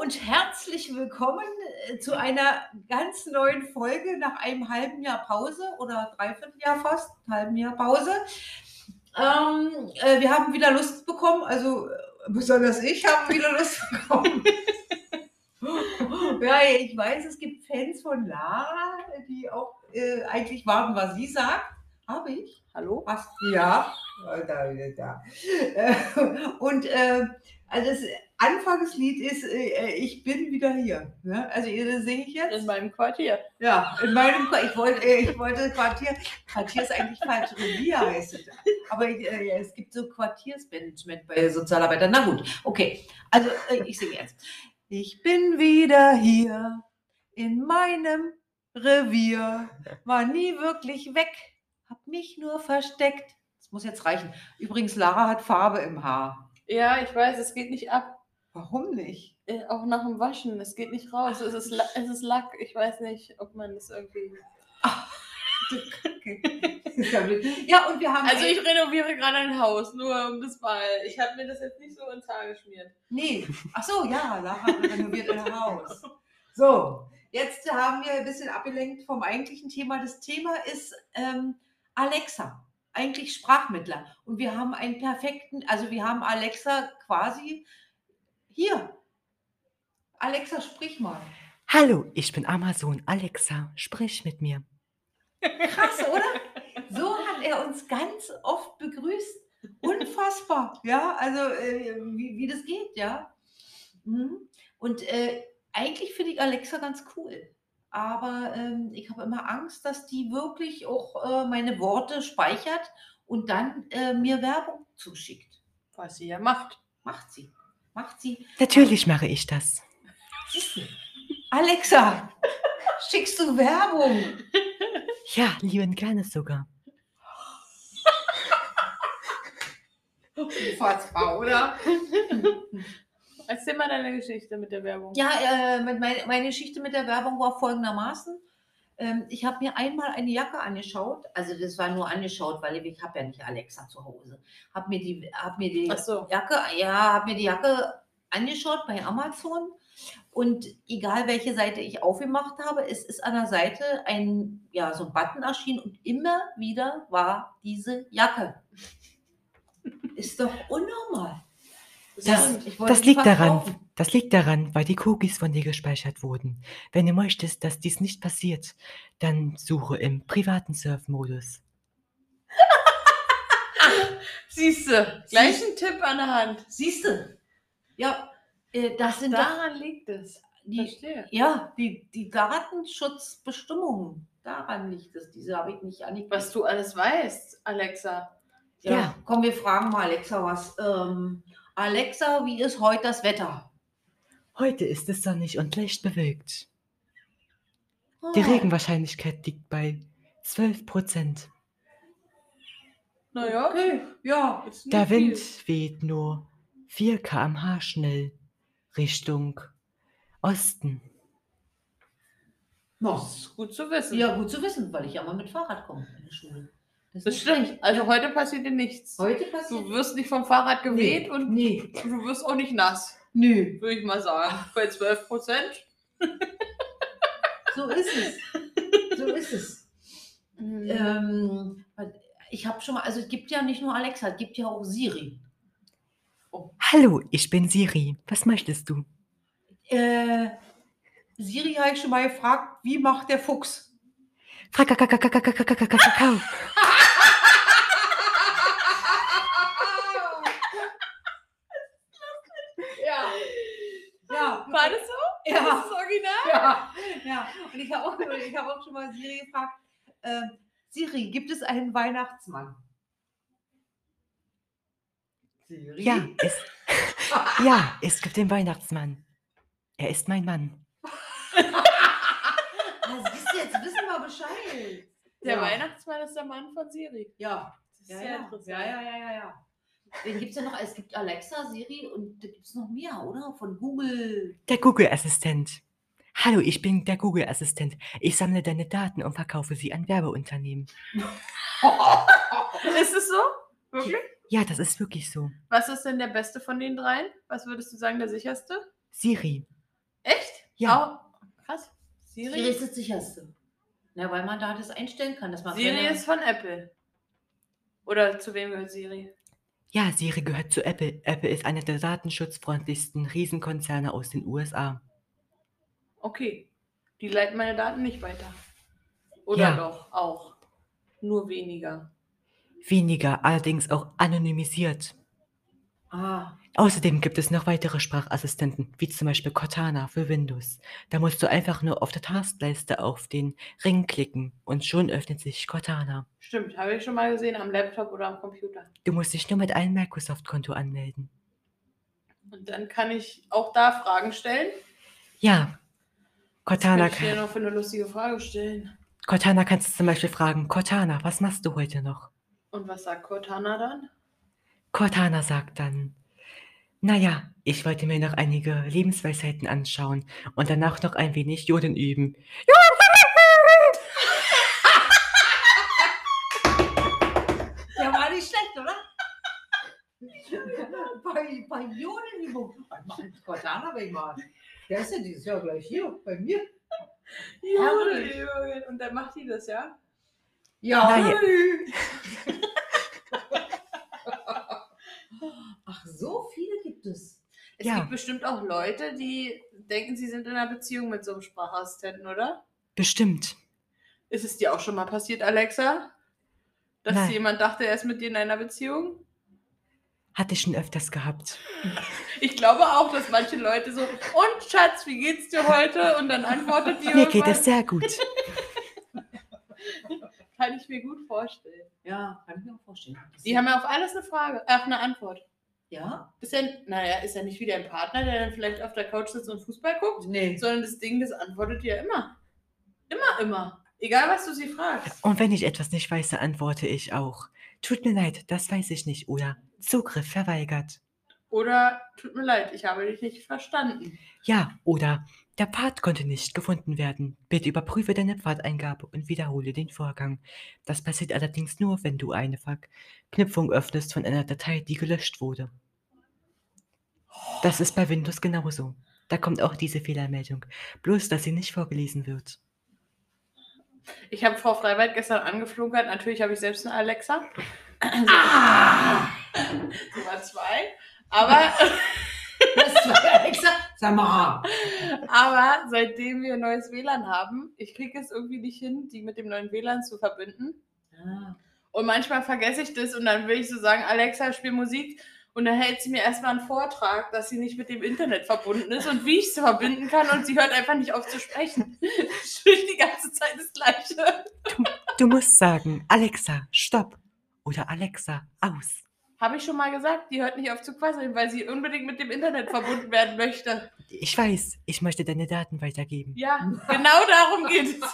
und herzlich willkommen zu einer ganz neuen Folge nach einem halben Jahr Pause oder Dreivierteljahr fast, halben Jahr Pause. Wir haben wieder Lust bekommen, also besonders ich habe wieder Lust bekommen. Ja, ich weiß, es gibt Fans von Lara, die auch eigentlich warten, was sie sagt. Habe ich? Hallo? Was? Ja. Da. Und also das Anfangslied ist Ich bin wieder hier. Ne? Also das singe ich jetzt. In meinem Quartier. Ja, in meinem Quartier. Ich wollte Quartier. Quartier ist eigentlich falsch. Revier heißt es. Aber es gibt so Quartiersmanagement bei Sozialarbeitern. Na gut, okay. Also ich singe jetzt. Ich bin wieder hier in meinem Revier, war nie wirklich weg, hab mich nur versteckt. Das muss jetzt reichen. Übrigens, Lara hat Farbe im Haar. Ja, ich weiß, es geht nicht ab. Warum nicht? Auch nach dem Waschen, es geht nicht raus. Es ist Lack. Ich weiß nicht, ob man das irgendwie... Okay. Ja, und wir haben... Also ich renoviere gerade ein Haus, nur um das mal... Ich habe mir das jetzt nicht so ins Haar geschmiert. Nee. Ach so, ja, Lara renoviert ein Haus. So, jetzt haben wir ein bisschen abgelenkt vom eigentlichen Thema. Das Thema ist Alexa, eigentlich Sprachmittler. Und wir haben einen perfekten, also wir haben Alexa quasi hier. Alexa, sprich mal. Hallo, ich bin Amazon. Alexa, sprich mit mir. Krass, oder? So hat er uns ganz oft begrüßt. Unfassbar, ja, also wie das geht, ja. Und eigentlich finde ich Alexa ganz cool. Aber ich habe immer Angst, dass die wirklich auch meine Worte speichert und dann mir Werbung zuschickt. Was sie ja macht. Macht sie. Macht sie. Natürlich mache ich das. Siehst du? Alexa, schickst du Werbung? Ja, liebend gerne sogar. Unfassbar, oder? Erzähl mal deine Geschichte mit der Werbung. Ja, meine Geschichte mit der Werbung war folgendermaßen. Ich habe mir einmal eine Jacke angeschaut, also das war nur angeschaut, weil ich habe ja nicht Alexa zu Hause. Hab mir die Ach so. Jacke angeschaut bei Amazon und egal welche Seite ich aufgemacht habe, es ist an der Seite so ein Button erschienen und immer wieder war diese Jacke. Ist doch unnormal. Das liegt daran, weil die Cookies von dir gespeichert wurden. Wenn du möchtest, dass dies nicht passiert, dann suche im privaten Surf-Modus. Siehste, gleich ein Tipp an der Hand. Siehste? Ja, das sind daran liegt es. Verstehe. Ja, die Datenschutzbestimmungen. Daran liegt es. Diese habe ich nicht angeklickt. Was du alles weißt, Alexa. Ja, komm, wir fragen mal Alexa was. Alexa, wie ist heute das Wetter? Heute ist es sonnig und leicht bewölkt. Die Regenwahrscheinlichkeit liegt bei 12%. Naja, okay. Ja. Der Wind weht nur 4 km/h schnell Richtung Osten. Das ist gut zu wissen. Ja, gut zu wissen, weil ich ja mal mit Fahrrad komme in die Schule. Das stimmt. Also heute passiert dir nichts. Du wirst nicht vom Fahrrad geweht und du wirst auch nicht nass. Nö. Würde ich mal sagen. Bei 12%. So ist es. So ist es. Ich habe schon mal, also es gibt ja nicht nur Alexa, es gibt ja auch Siri. Oh. Hallo, ich bin Siri. Was möchtest du? Siri habe ich schon mal gefragt, wie macht der Fuchs? Ja. War das so? Ja. Das ist das Original? Ja. Und ich habe auch schon mal Siri gefragt, Siri, gibt es einen Weihnachtsmann? Siri? Ja, es gibt den Weihnachtsmann. Er ist mein Mann. Siehst du, jetzt wissen wir Bescheid. Der Weihnachtsmann ist der Mann von Siri. Ja. Das ist sehr interessant. Ja. Den gibt es ja noch, es gibt Alexa, Siri und da gibt es noch mehr, oder? Von Google. Der Google-Assistent. Hallo, ich bin der Google-Assistent. Ich sammle deine Daten und verkaufe sie an Werbeunternehmen. Ist es so? Wirklich? Ja, das ist wirklich so. Was ist denn der beste von den dreien? Was würdest du sagen, der sicherste? Siri. Echt? Ja. Oh, krass. Siri ist das sicherste. Ja, weil man da das einstellen kann. Dass man Siri ist von Apple. Oder zu wem gehört Siri? Ja, Siri gehört zu Apple. Apple ist einer der datenschutzfreundlichsten Riesenkonzerne aus den USA. Okay. Die leiten meine Daten nicht weiter. Oder Ja. doch auch. Nur weniger. Weniger, allerdings auch anonymisiert. Außerdem gibt es noch weitere Sprachassistenten, wie zum Beispiel Cortana für Windows. Da musst du einfach nur auf der Taskleiste auf den Ring klicken und schon öffnet sich Cortana. Stimmt, habe ich schon mal gesehen am Laptop oder am Computer. Du musst dich nur mit einem Microsoft-Konto anmelden. Und dann kann ich auch da Fragen stellen? Ja. Cortana Was kann ich dir noch für eine lustige Frage stellen? Cortana kannst du zum Beispiel fragen, Cortana, was machst du heute noch? Und was sagt Cortana dann? Cortana sagt dann, naja, ich wollte mir noch einige Lebensweisheiten anschauen und danach noch ein wenig Jodeln üben. Ja, war nicht schlecht, oder? bei Jodelübung. Cortana will ich mal. Der ist ja dieses Jahr gleich hier, bei mir. Jodelübungen. Und dann macht die das, ja? Ja. Ach, so viele gibt es. Es gibt bestimmt auch Leute, die denken, sie sind in einer Beziehung mit so einem Sprachassistenten, oder? Bestimmt. Ist es dir auch schon mal passiert, Alexa? Dass jemand dachte, er ist mit dir in einer Beziehung? Hatte ich schon öfters gehabt. Ich glaube auch, dass manche Leute so, und Schatz, wie geht's dir heute? Und dann antwortet die Mir geht es sehr gut. Kann ich mir gut vorstellen. Ja, kann ich mir auch vorstellen. Die haben ja auf alles eine Antwort. Ja? Ist ja nicht wie dein Partner, der dann vielleicht auf der Couch sitzt und Fußball guckt, sondern das Ding, das antwortet ja immer. Immer. Egal, was du sie fragst. Und wenn ich etwas nicht weiß, dann antworte ich auch. Tut mir leid, das weiß ich nicht. Oder Zugriff verweigert. Oder tut mir leid, ich habe dich nicht verstanden. Ja, oder der Pfad konnte nicht gefunden werden. Bitte überprüfe deine Pfadeingabe und wiederhole den Vorgang. Das passiert allerdings nur, wenn du eine Verknüpfung öffnest von einer Datei, die gelöscht wurde. Das ist bei Windows genauso. Da kommt auch diese Fehlermeldung. Bloß, dass sie nicht vorgelesen wird. Ich habe Frau Freiwald gestern angeflunkert. Natürlich habe ich selbst eine Alexa. Sie war 2. Aber... Alexa, sag mal. Aber seitdem wir ein neues WLAN haben, ich kriege es irgendwie nicht hin, die mit dem neuen WLAN zu verbinden. Und manchmal vergesse ich das und dann will ich so sagen, Alexa, spiel Musik. Und dann hält sie mir erstmal einen Vortrag, dass sie nicht mit dem Internet verbunden ist und wie ich sie verbinden kann. Und sie hört einfach nicht auf zu sprechen. Ich sprich die ganze Zeit das Gleiche. Du musst sagen, Alexa, stopp. Oder Alexa, aus. Habe ich schon mal gesagt, die hört nicht auf zu quasseln, weil sie unbedingt mit dem Internet verbunden werden möchte. Ich weiß, ich möchte deine Daten weitergeben. Ja, genau darum geht es.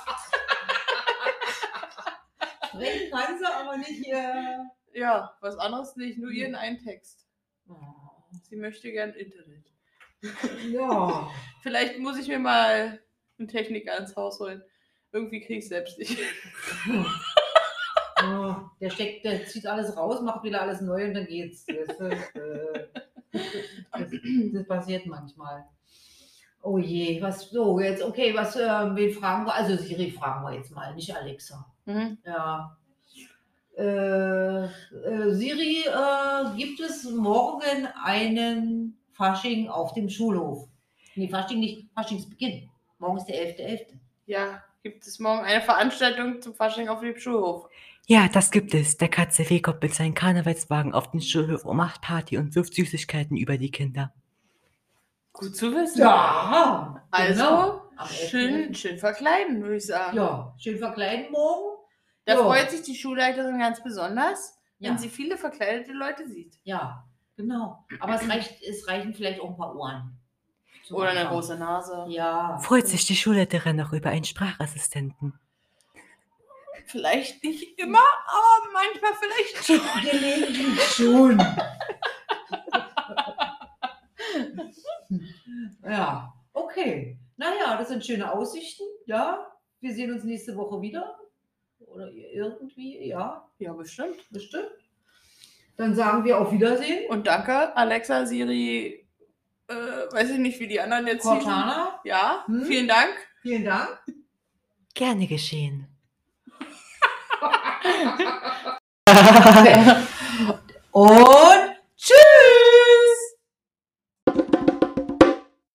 Sprechen kann sie, aber nicht hier. Ja, was anderes nicht, nur ihren einen Text. Sie möchte gern Internet. Ja. Vielleicht muss ich mir mal einen Techniker ins Haus holen. Irgendwie kriege ich es selbst nicht. Der zieht alles raus, macht wieder alles neu und dann geht's. Das passiert manchmal. Oh je, wen fragen wir? Also Siri fragen wir jetzt mal, nicht Alexa. Ja. Siri, gibt es morgen einen Fasching auf dem Schulhof? Nee, Fasching nicht, Faschingsbeginn. Morgen ist der 11.11. Ja, gibt es morgen eine Veranstaltung zum Fasching auf dem Schulhof? Ja, das gibt es. Der KCW kommt mit seinen Karnevalswagen auf den Schulhof und macht Party und wirft Süßigkeiten über die Kinder. Gut zu wissen. Ja, also genau. schön verkleiden, würde ich sagen. Ja, schön verkleiden morgen. Da freut sich die Schulleiterin ganz besonders, wenn sie viele verkleidete Leute sieht. Ja, genau. Aber es reichen vielleicht auch ein paar Ohren. Oder eine große Nase. Ja. Freut sich die Schulleiterin noch über einen Sprachassistenten? Vielleicht nicht immer, aber manchmal vielleicht schon. Gelegentlich schon. Ja, okay. Naja, das sind schöne Aussichten. Ja, wir sehen uns nächste Woche wieder. Oder irgendwie, ja. Ja, bestimmt. Bestimmt. Dann sagen wir auf Wiedersehen. Und danke, Alexa, Siri, weiß ich nicht, wie die anderen jetzt hießen. Cortana? Ja, vielen Dank. Vielen Dank. Gerne geschehen. Und